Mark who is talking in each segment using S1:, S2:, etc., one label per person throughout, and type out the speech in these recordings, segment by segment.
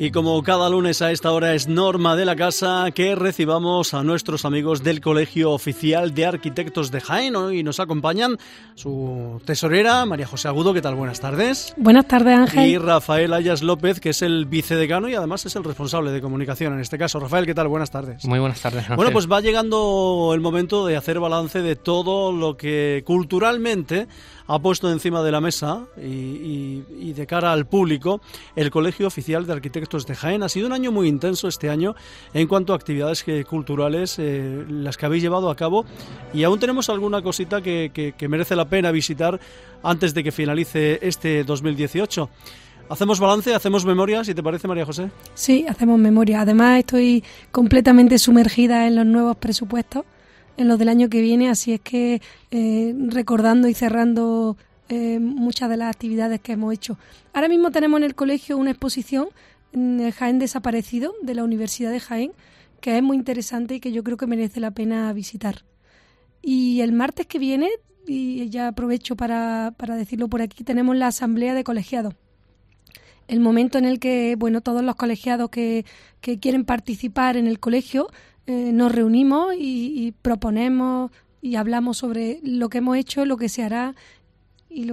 S1: Y como cada lunes a esta hora es norma de la casa que recibamos a nuestros amigos del Colegio Oficial de Arquitectos de Jaén. Hoy nos acompañan su tesorera, María José Agudo. ¿Qué tal? Buenas tardes.
S2: Buenas tardes, Ángel.
S1: Y Rafael Ayas López, que es el vicedecano y además es el responsable de comunicación en este caso. Rafael, ¿qué tal? Buenas tardes.
S3: Muy buenas tardes, Ángel.
S1: Bueno, pues va llegando el momento de hacer balance de todo lo que culturalmente ha puesto encima de la mesa y de cara al público el Colegio Oficial de Arquitectos de Jaén. Ha sido un año muy intenso este año en cuanto a actividades culturales, las que habéis llevado a cabo, y aún tenemos alguna cosita que merece la pena visitar antes de que finalice este 2018. ¿Hacemos balance, hacemos memoria, si te parece, María José?
S2: Sí, hacemos memoria. Además, estoy completamente sumergida en los nuevos presupuestos, en los del año que viene, así es que recordando y cerrando muchas de las actividades que hemos hecho. Ahora mismo tenemos en el colegio una exposición, el Jaén Desaparecido, de la Universidad de Jaén, que es muy interesante y que yo creo que merece la pena visitar. Y el martes que viene, y ya aprovecho para decirlo por aquí, tenemos la asamblea de colegiados. El momento en el que, bueno, todos los colegiados que quieren participar en el colegio nos reunimos y proponemos y hablamos sobre lo que hemos hecho, lo que se hará y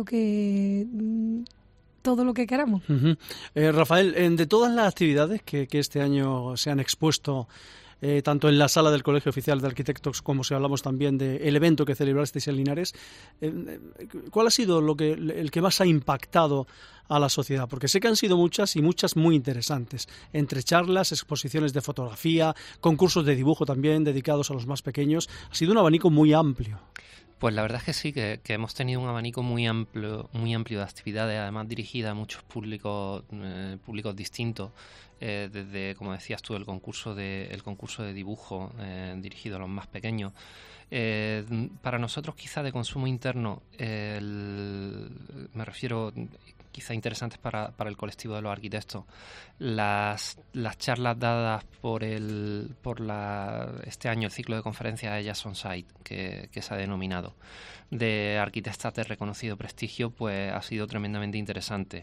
S2: todo lo que queramos.
S1: Uh-huh. Rafael, de todas las actividades que este año se han expuesto, tanto en la sala del Colegio Oficial de Arquitectos como si hablamos también del evento que celebrasteis en Linares, ¿cuál ha sido el que más ha impactado a la sociedad? Porque sé que han sido muchas y muchas muy interesantes, entre charlas, exposiciones de fotografía, concursos de dibujo también dedicados a los más pequeños. Ha sido un abanico muy amplio.
S3: Pues la verdad es que sí, que hemos tenido un abanico muy amplio de actividades, además dirigida a muchos públicos distintos, desde, como decías tú, el concurso de dibujo dirigido a los más pequeños. Para nosotros, quizá de consumo interno, me refiero quizá interesantes para el colectivo de los arquitectos, las charlas dadas por este año el ciclo de conferencias de Jazz on Site, que se ha denominado, de arquitectas de reconocido prestigio, pues ha sido tremendamente interesante.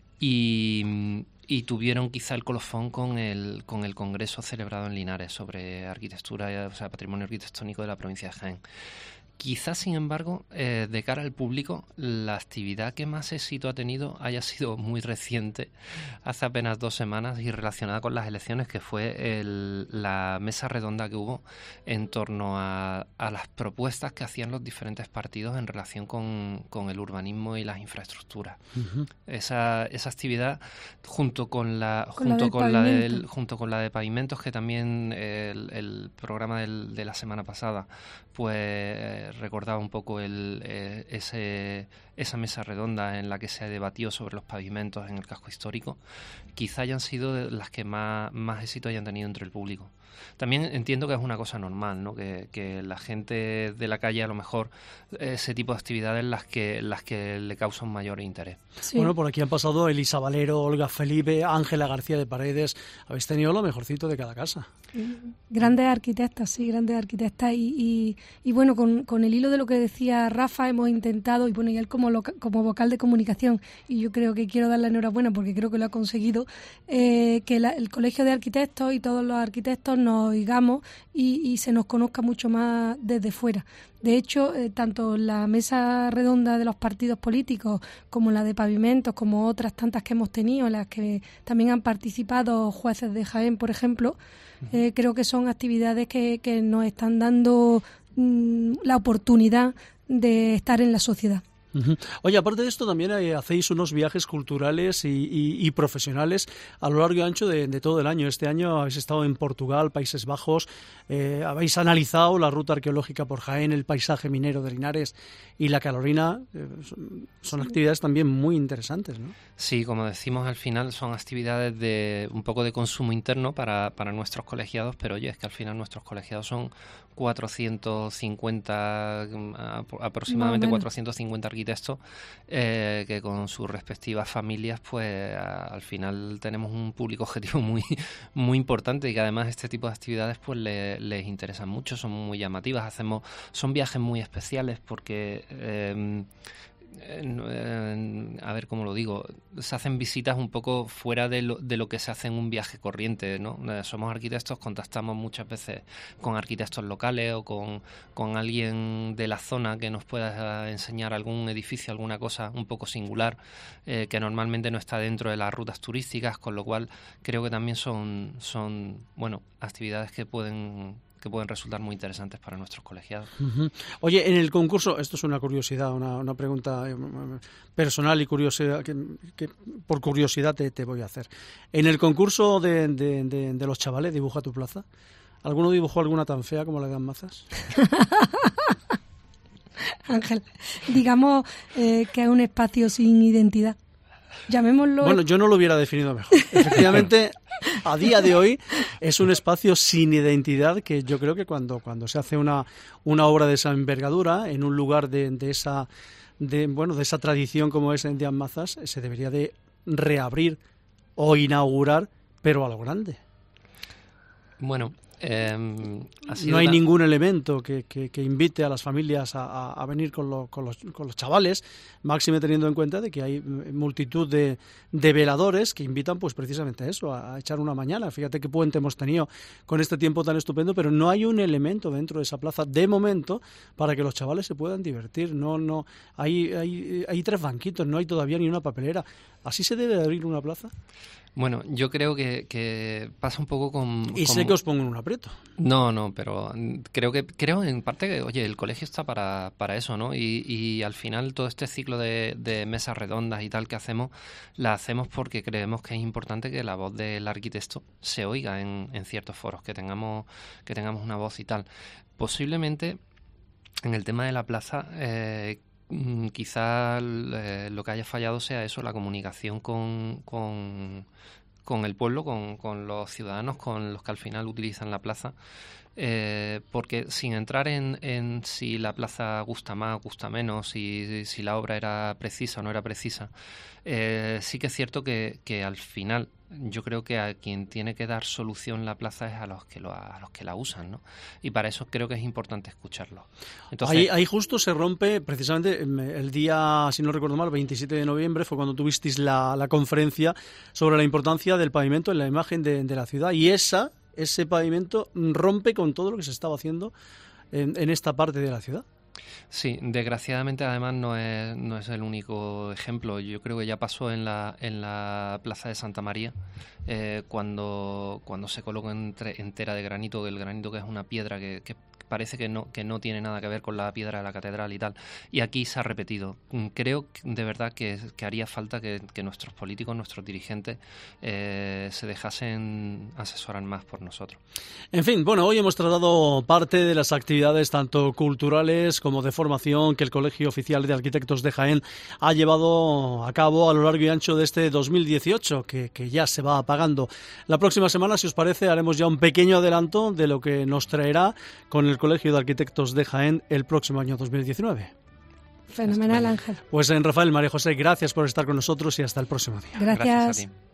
S3: Y tuvieron quizá el colofón con el congreso celebrado en Linares sobre arquitectura, o sea, patrimonio arquitectónico de la provincia de Jaén. Quizás, sin embargo, de cara al público, la actividad que más éxito ha tenido haya sido muy reciente, hace apenas 2 semanas, y relacionada con las elecciones, que fue la mesa redonda que hubo en torno a las propuestas que hacían los diferentes partidos en relación con el urbanismo y las infraestructuras. Uh-huh. Esa actividad, junto con la de pavimentos, que también el programa de la semana pasada, pues recordaba un poco esa mesa redonda en la que se debatió sobre los pavimentos en el casco histórico, quizá hayan sido las que más éxito hayan tenido entre el público. También entiendo que es una cosa normal, ¿no? Que la gente de la calle, a lo mejor, ese tipo de actividades las que le causan mayor interés.
S1: Sí. Bueno, por aquí han pasado Elisa Valero, Olga Felipe, Ángela García de Paredes. Habéis tenido lo mejorcito de cada casa.
S2: Grandes arquitectas, sí, grandes arquitectas. Y bueno, con el hilo de lo que decía Rafa, hemos intentado, y bueno, y él como vocal de comunicación, y yo creo que quiero darle enhorabuena porque creo que lo ha conseguido, que el Colegio de Arquitectos y todos los arquitectos nos oigamos y se nos conozca mucho más desde fuera. De hecho, tanto la mesa redonda de los partidos políticos como la de pavimentos, como otras tantas que hemos tenido, en las que también han participado jueces de Jaén, por ejemplo, creo que son actividades que nos están dando la oportunidad de estar en la sociedad.
S1: Uh-huh. Oye, aparte de esto, también hacéis unos viajes culturales y profesionales a lo largo y ancho de todo el año. Este año habéis estado en Portugal, Países Bajos, habéis analizado la ruta arqueológica por Jaén, el paisaje minero de Linares y la Carolina. Son actividades también muy interesantes, ¿no?
S3: Sí, como decimos al final, son actividades de un poco de consumo interno para nuestros colegiados, pero oye, es que al final nuestros colegiados son 450, 450 arquitectos que con sus respectivas familias, pues al final tenemos un público objetivo muy, muy importante, y que además este tipo de actividades pues les interesan mucho, son muy llamativas. Son viajes muy especiales porque a ver cómo lo digo, se hacen visitas un poco fuera de lo que se hace en un viaje corriente, ¿no? Somos arquitectos, contactamos muchas veces con arquitectos locales o con alguien de la zona que nos pueda enseñar algún edificio, alguna cosa un poco singular, que normalmente no está dentro de las rutas turísticas, con lo cual creo que también son bueno, actividades que pueden resultar muy interesantes para nuestros colegiados.
S1: Uh-huh. Oye, en el concurso, esto es una curiosidad, una pregunta personal y curiosidad que por curiosidad te voy a hacer. En el concurso de los chavales, Dibuja tu plaza, ¿alguno dibujó alguna tan fea como la de Mazas?
S2: Ángel, digamos que es un espacio sin identidad. Llamémoslo...
S1: Bueno, yo no lo hubiera definido mejor. Efectivamente, a día de hoy es un espacio sin identidad que yo creo que cuando se hace una obra de esa envergadura en un lugar de esa tradición como es en Díaz Mazas, se debería de reabrir o inaugurar, pero a lo grande.
S3: Bueno,
S1: no hay ningún elemento que invite a las familias a venir con los chavales, máxime teniendo en cuenta de que hay multitud de veladores que invitan pues precisamente a eso, a echar una mañana. Fíjate qué puente hemos tenido con este tiempo tan estupendo, pero no hay un elemento dentro de esa plaza de momento para que los chavales se puedan divertir. No hay 3 banquitos, no hay todavía ni una papelera. ¿Así se debe de abrir una plaza?
S3: Bueno, yo creo que pasa un poco con...
S1: sé que os pongo en un aprieto.
S3: No, pero creo en parte que, oye, el colegio está para eso, ¿no? Y al final todo este ciclo de mesas redondas y tal que hacemos, la hacemos porque creemos que es importante que la voz del arquitecto se oiga en ciertos foros, que tengamos una voz y tal. Posiblemente en el tema de la plaza... quizá lo que haya fallado sea eso, la comunicación con el pueblo, con los ciudadanos, con los que al final utilizan la plaza, porque sin entrar en si la plaza gusta más, gusta menos, si la obra era precisa o no era precisa, sí que es cierto que al final yo creo que a quien tiene que dar solución la plaza es a los que la usan, ¿no? Y para eso creo que es importante escucharlo. Entonces,
S1: ahí justo se rompe, precisamente el día, si no recuerdo mal, 27 de noviembre, fue cuando tuvisteis la conferencia sobre la importancia del pavimento en la imagen de la ciudad, y ese pavimento rompe con todo lo que se estaba haciendo en esta parte de la ciudad.
S3: Sí, desgraciadamente además no es el único ejemplo. Yo creo que ya pasó en la Plaza de Santa María, cuando se colocó entera de granito, el granito que es una piedra que parece que no tiene nada que ver con la piedra de la catedral y tal. Y aquí se ha repetido. Creo de verdad que haría falta que nuestros políticos, nuestros dirigentes, se dejasen asesorar más por nosotros.
S1: En fin, bueno, hoy hemos tratado parte de las actividades tanto culturales como de formación que el Colegio Oficial de Arquitectos de Jaén ha llevado a cabo a lo largo y ancho de este 2018, que ya se va apagando. La próxima semana, si os parece, haremos ya un pequeño adelanto de lo que nos traerá con el Colegio de Arquitectos de Jaén el próximo año 2019.
S2: Fenomenal, Ángel.
S1: Pues Rafael, María José, gracias por estar con nosotros y hasta el próximo día.
S2: Gracias a ti.